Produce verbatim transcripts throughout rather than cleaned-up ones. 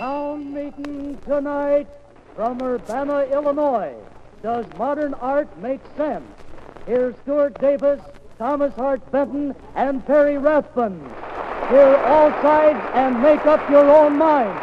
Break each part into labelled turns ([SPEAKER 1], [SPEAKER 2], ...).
[SPEAKER 1] Town meeting tonight from Urbana, Illinois. Does modern art make sense? Here's Stuart Davis, Thomas Hart Benton, and Perry Rathbun. Hear all sides and make up your own mind.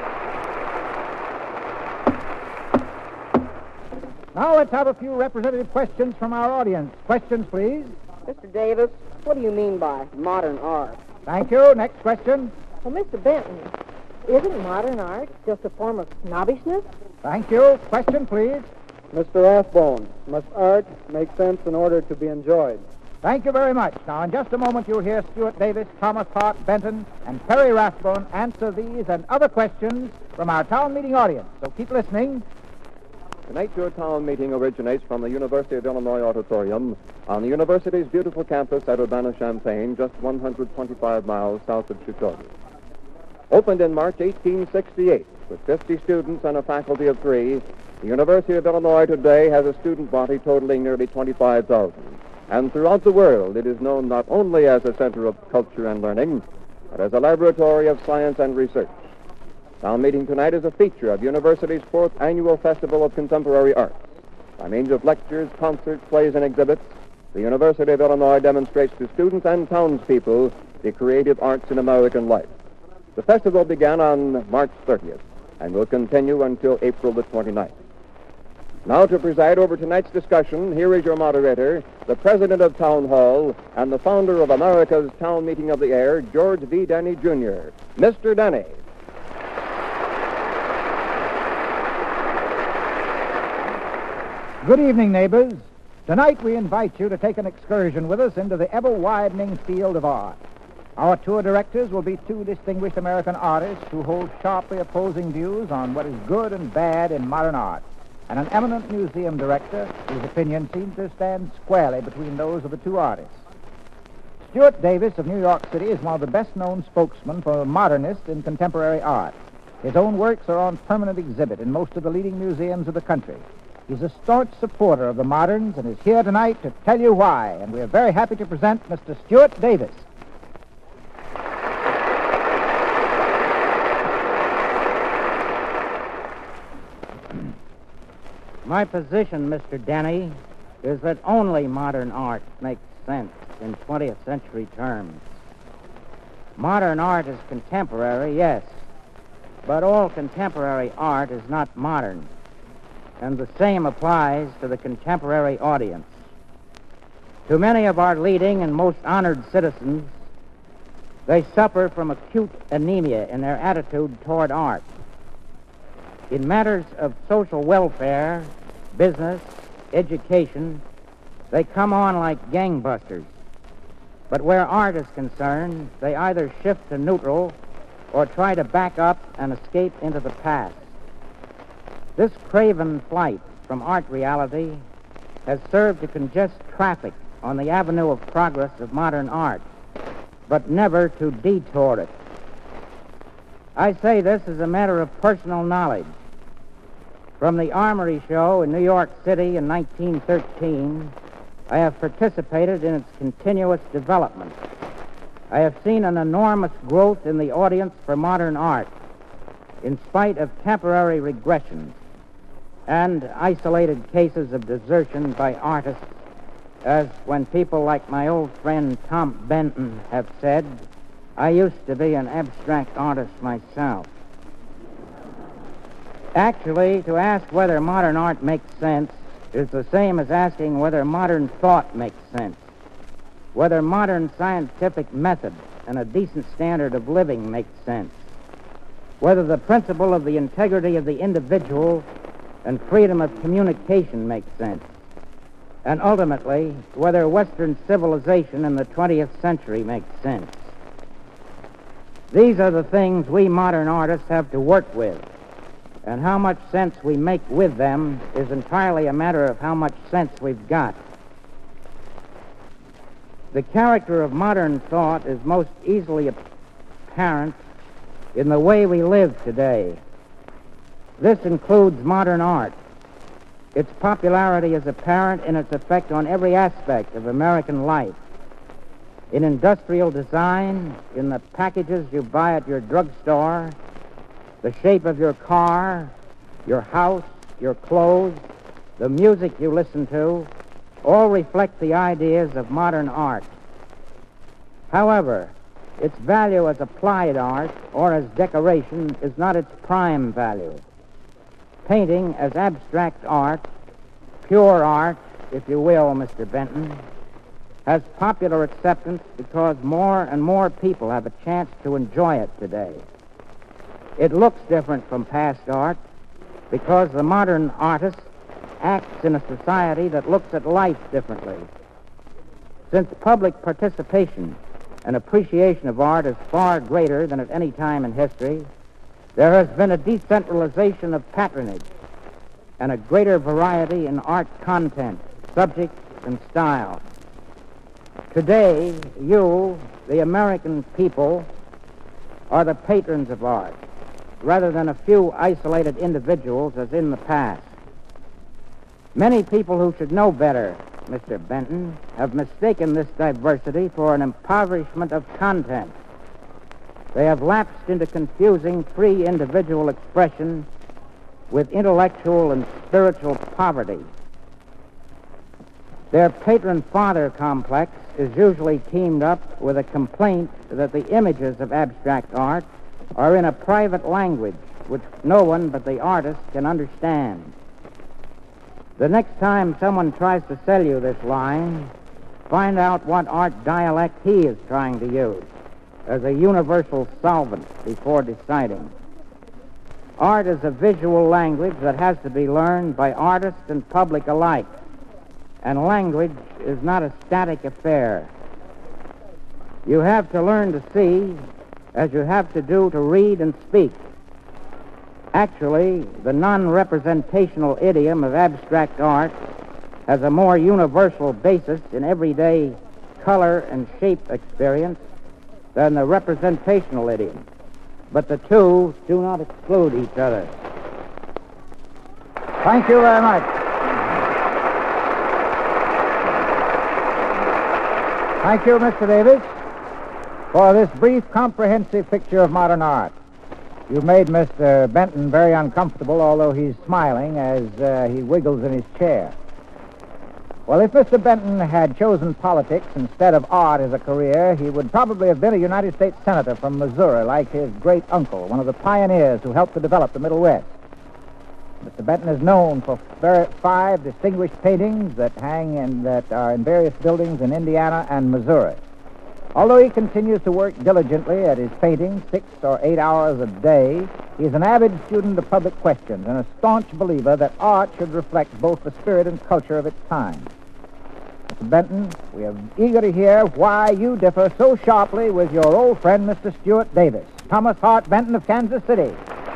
[SPEAKER 2] Now let's have a few representative questions from our audience. Questions, please.
[SPEAKER 3] Mister Davis, what do you mean by modern art?
[SPEAKER 2] Thank you. Next question.
[SPEAKER 3] Well, Mister Benton, isn't modern art just a form of snobbishness?
[SPEAKER 2] Thank you. Question, please.
[SPEAKER 4] Mister Rathbone, must art make sense in order to be enjoyed?
[SPEAKER 2] Thank you very much. Now, in just a moment, you'll hear Stuart Davis, Thomas Hart Benton, and Perry Rathbone answer these and other questions from our town meeting audience. So keep listening.
[SPEAKER 5] Tonight's your town meeting originates from the University of Illinois Auditorium on the university's beautiful campus at Urbana-Champaign, just one hundred twenty-five miles south of Chicago. Opened in March eighteen sixty-eight with fifty students and a faculty of three, the University of Illinois today has a student body totaling nearly twenty-five thousand. And throughout the world, it is known not only as a center of culture and learning, but as a laboratory of science and research. Town meeting tonight is a feature of university's fourth annual Festival of Contemporary Arts. By means of lectures, concerts, plays, and exhibits, the University of Illinois demonstrates to students and townspeople the creative arts in American life. The festival began on March thirtieth and will continue until April the twenty-ninth. Now to preside over tonight's discussion, here is your moderator, the president of Town Hall and the founder of America's Town Meeting of the Air, George V. Denny, Junior Mister Denny.
[SPEAKER 2] Good evening, neighbors. Tonight we invite you to take an excursion with us into the ever-widening field of art. Our tour directors will be two distinguished American artists who hold sharply opposing views on what is good and bad in modern art, and an eminent museum director whose opinion seems to stand squarely between those of the two artists. Stuart Davis of New York City is one of the best-known spokesmen for modernists in contemporary art. His own works are on permanent exhibit in most of the leading museums of the country. He's a staunch supporter of the moderns and is here tonight to tell you why, and we're very happy to present Mister Stuart Davis.
[SPEAKER 6] My position, Mister Denny, is that only modern art makes sense in twentieth century terms. Modern art is contemporary, yes, but all contemporary art is not modern, and the same applies to the contemporary audience. To many of our leading and most honored citizens, they suffer from acute anemia in their attitude toward art. In matters of social welfare, business, education, they come on like gangbusters. But where art is concerned, they either shift to neutral or try to back up and escape into the past. This craven flight from art reality has served to congest traffic on the avenue of progress of modern art, but never to detour it. I say this as a matter of personal knowledge. From the Armory Show in New York City in nineteen thirteen, I have participated in its continuous development. I have seen an enormous growth in the audience for modern art, in spite of temporary regressions and isolated cases of desertion by artists, as when people like my old friend Tom Benton have said, I used to be an abstract artist myself. Actually, to ask whether modern art makes sense is the same as asking whether modern thought makes sense, whether modern scientific method and a decent standard of living makes sense, whether the principle of the integrity of the individual and freedom of communication makes sense, and ultimately, whether Western civilization in the twentieth century makes sense. These are the things we modern artists have to work with, and how much sense we make with them is entirely a matter of how much sense we've got. The character of modern thought is most easily apparent in the way we live today. This includes modern art. Its popularity is apparent in its effect on every aspect of American life. In industrial design, in the packages you buy at your drugstore, the shape of your car, your house, your clothes, the music you listen to, all reflect the ideas of modern art. However, its value as applied art or as decoration is not its prime value. Painting as abstract art, pure art, if you will, Mister Benton, has popular acceptance because more and more people have a chance to enjoy it today. It looks different from past art because the modern artist acts in a society that looks at life differently. Since public participation and appreciation of art is far greater than at any time in history, there has been a decentralization of patronage and a greater variety in art content, subjects, and style. Today, you, the American people, are the patrons of art, rather than a few isolated individuals as in the past. Many people who should know better, Mister Benton, have mistaken this diversity for an impoverishment of content. They have lapsed into confusing free individual expression with intellectual and spiritual poverty. Their patron-father complex is usually teamed up with a complaint that the images of abstract art are in a private language which no one but the artist can understand. The next time someone tries to sell you this line, find out what art dialect he is trying to use as a universal solvent before deciding. Art is a visual language that has to be learned by artists and public alike, and language is not a static affair. You have to learn to see as you have to do to read and speak. Actually, the non-representational idiom of abstract art has a more universal basis in everyday color and shape experience than the representational idiom. But the two do not exclude each other.
[SPEAKER 2] Thank you very much. Thank you, Mister Davis, for this brief, comprehensive picture of modern art. You've made Mister Benton very uncomfortable, although he's smiling as uh, he wiggles in his chair. Well, if Mister Benton had chosen politics instead of art as a career, he would probably have been a United States Senator from Missouri, like his great-uncle, one of the pioneers who helped to develop the Middle West. Mister Benton is known for five distinguished paintings that hang and that are in various buildings in Indiana and Missouri. Although he continues to work diligently at his paintings six or eight hours a day, he is an avid student of public questions and a staunch believer that art should reflect both the spirit and culture of its time. Mister Benton, we are eager to hear why you differ so sharply with your old friend, Mister Stuart Davis. Thomas Hart Benton of Kansas City.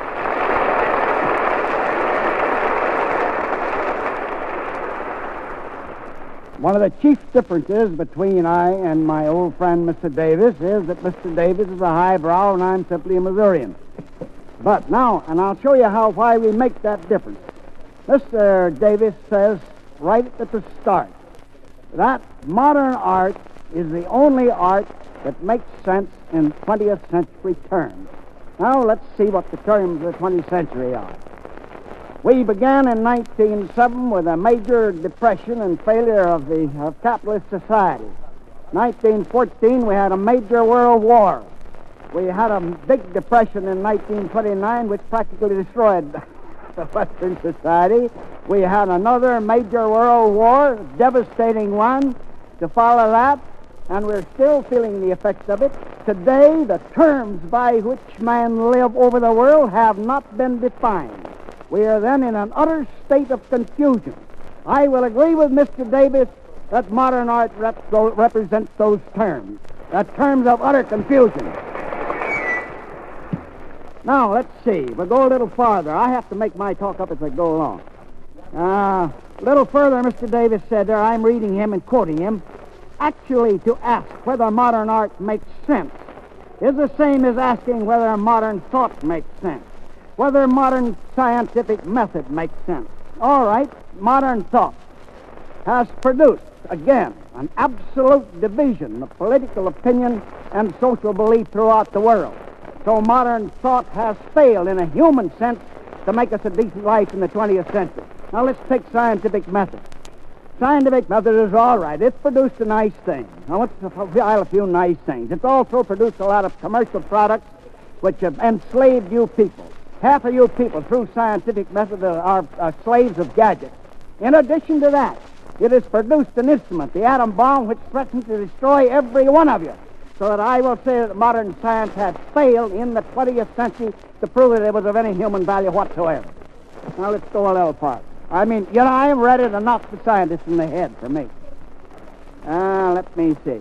[SPEAKER 7] One of the chief differences between I and my old friend, Mister Davis, is that Mister Davis is a highbrow and I'm simply a Missourian. But now, and I'll show you how why we make that difference. Mister Davis says right at the start that modern art is the only art that makes sense in twentieth century terms. Now, let's see what the terms of the twentieth century are. We began in nineteen oh seven with a major depression and failure of the of capitalist society. nineteen fourteen, we had a major world war. We had a big depression in nineteen twenty-nine, which practically destroyed the Western society. We had another major world war, a devastating one, to follow that, and we're still feeling the effects of it. Today, the terms by which men live over the world have not been defined. We are then in an utter state of confusion. I will agree with Mister Davis that modern art rep- represents those terms, the terms of utter confusion. Now, let's see. We'll go a little farther. I have to make my talk up as I go along. Uh, a little further, Mister Davis said there, I'm reading him and quoting him, actually to ask whether modern art makes sense is the same as asking whether modern thought makes sense, whether modern scientific method makes sense. All right, modern thought has produced, again, an absolute division of political opinion and social belief throughout the world. So modern thought has failed in a human sense to make us a decent life in the twentieth century. Now let's take scientific method. Scientific method is all right. It's produced a nice thing. Now let's file a few nice things. It's also produced a lot of commercial products which have enslaved you people. Half of you people, through scientific method, are, are slaves of gadgets. In addition to that, it has produced an instrument, the atom bomb, which threatens to destroy every one of you. So that I will say that modern science has failed in the twentieth century to prove that it was of any human value whatsoever. Now let's go a little farther. I mean, you know, I am ready to knock the scientists in the head for me. Uh, let me see.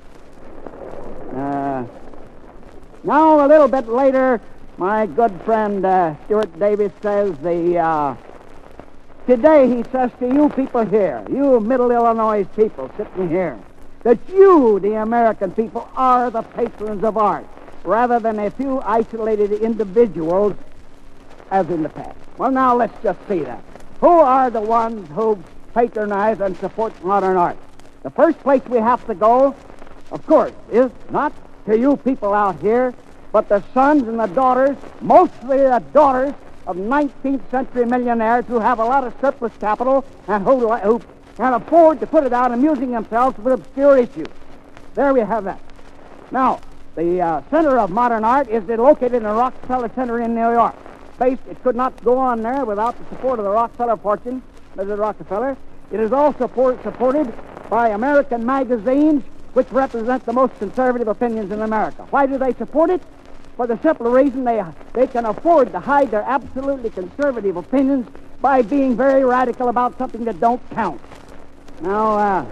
[SPEAKER 7] Uh, now, a little bit later, my good friend uh, Stuart Davis says the... Uh, today, he says to you people here, you Middle Illinois people sitting here, that you, the American people, are the patrons of art, rather than a few isolated individuals as in the past. Well, now, let's just see that. Who are the ones who patronize and support modern art? The first place we have to go, of course, is not to you people out here, but the sons and the daughters, mostly the daughters of nineteenth century millionaires who have a lot of surplus capital and who, who can afford to put it out amusing themselves with obscure issues. There we have that. Now, the uh, center of modern art is located in the Rockefeller Center in New York. Based, it could not go on there without the support of the Rockefeller fortune, Missus Rockefeller. It is also support, supported by American magazines, which represent the most conservative opinions in America. Why do they support it? For the simple reason they, they can afford to hide their absolutely conservative opinions by being very radical about something that don't count. Now, uh,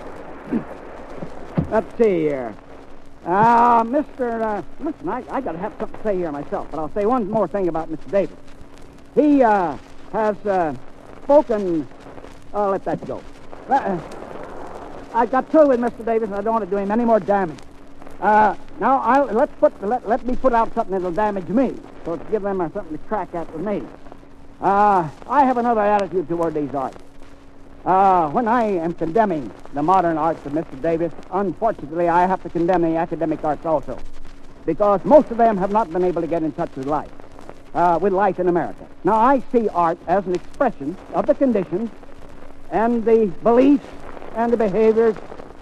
[SPEAKER 7] let's see here. Uh, Mister Uh, listen, I, I got to have something to say here myself, but I'll say one more thing about Mister Davis. He uh, has uh, spoken... Oh, let that go. Uh, I got through with Mister Davis, and I don't want to do him any more damage. Uh, now, I'll, let's put, let, let me put out something that'll damage me, so to give them uh, something to crack at with me. Uh, I have another attitude toward these arts. Uh, when I am condemning the modern arts of Mister Davis, unfortunately, I have to condemn the academic arts also, because most of them have not been able to get in touch with life, uh, with life in America. Now, I see art as an expression of the conditions and the beliefs and the behaviors,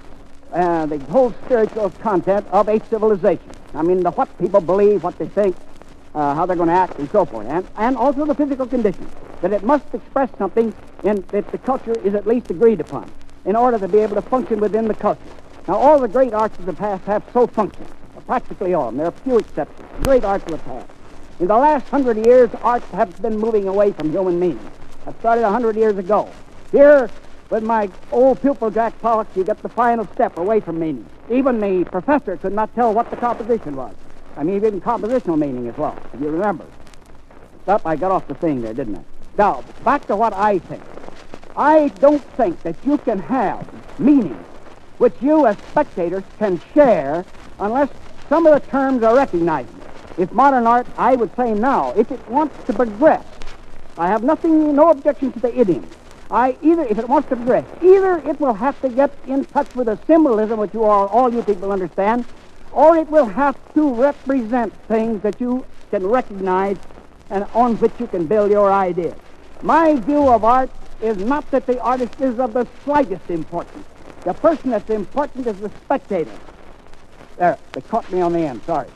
[SPEAKER 7] uh, the whole spiritual content of a civilization. I mean, the, what people believe, what they think, uh, how they're going to act, and so forth, and, and also the physical conditions, that it must express something in, that the culture is at least agreed upon in order to be able to function within the culture. Now, all the great arts of the past have so functioned, practically all of them. There are few exceptions. Great arts of the past. In the last hundred years, arts have been moving away from human meaning. That started a hundred years ago. Here, with my old pupil, Jack Pollock, you get the final step away from meaning. Even the professor could not tell what the composition was. I mean, even compositional meaning as well, if you remember. Up, I got off the thing there, didn't I? Now, back to what I think. I don't think that you can have meaning which you as spectators can share unless some of the terms are recognized. If modern art, I would say now, if it wants to progress, I have nothing, no objection to the idiom. I either, if it wants to progress, either it will have to get in touch with a symbolism which you all, all you people understand, or it will have to represent things that you can recognize and on which you can build your ideas. My view of art is not that the artist is of the slightest importance. The person that's important is the spectator. There, they caught me on the end, sorry.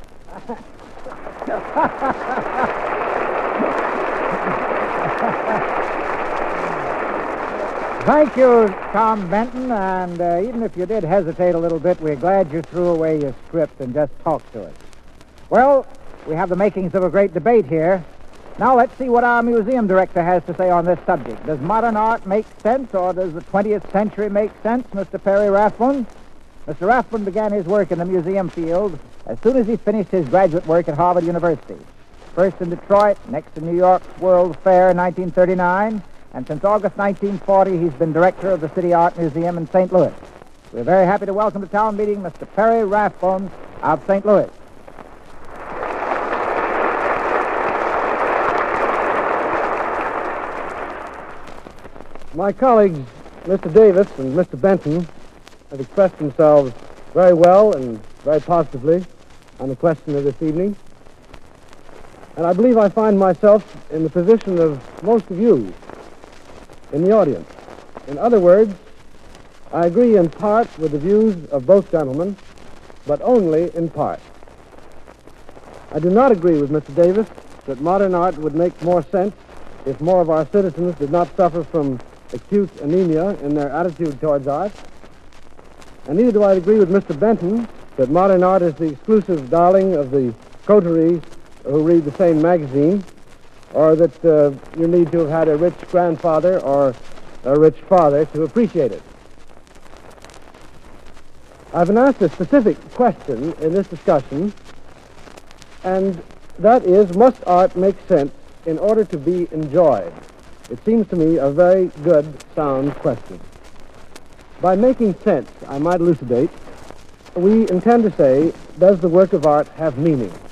[SPEAKER 2] Thank you, Tom Benton, and uh, even if you did hesitate a little bit, we're glad you threw away your script and just talked to us. Well, we have the makings of a great debate here. Now let's see what our museum director has to say on this subject. Does modern art make sense, or does the twentieth century make sense, Mister Perry Rathbun? Mister Rathbun began his work in the museum field as soon as he finished his graduate work at Harvard University. First in Detroit, next in New York's World Fair in nineteen thirty-nine, and since August nineteen forty, he's been director of the City Art Museum in Saint Louis. We're very happy to welcome to town meeting Mister Perry Rathbun of Saint Louis.
[SPEAKER 4] My colleagues, Mister Davis and Mister Benton, have expressed themselves very well and very positively on the question of this evening. And I believe I find myself in the position of most of you in the audience. In other words, I agree in part with the views of both gentlemen, but only in part. I do not agree with Mister Davis that modern art would make more sense if more of our citizens did not suffer from acute anemia in their attitude towards art. And neither do I agree with Mister Benton that modern art is the exclusive darling of the coterie who read the same magazine, or that uh, you need to have had a rich grandfather or a rich father to appreciate it. I've been asked a specific question in this discussion, and that is, must art make sense in order to be enjoyed? It seems to me a very good, sound question. By making sense, I might elucidate, we intend to say, does the work of art have meaning?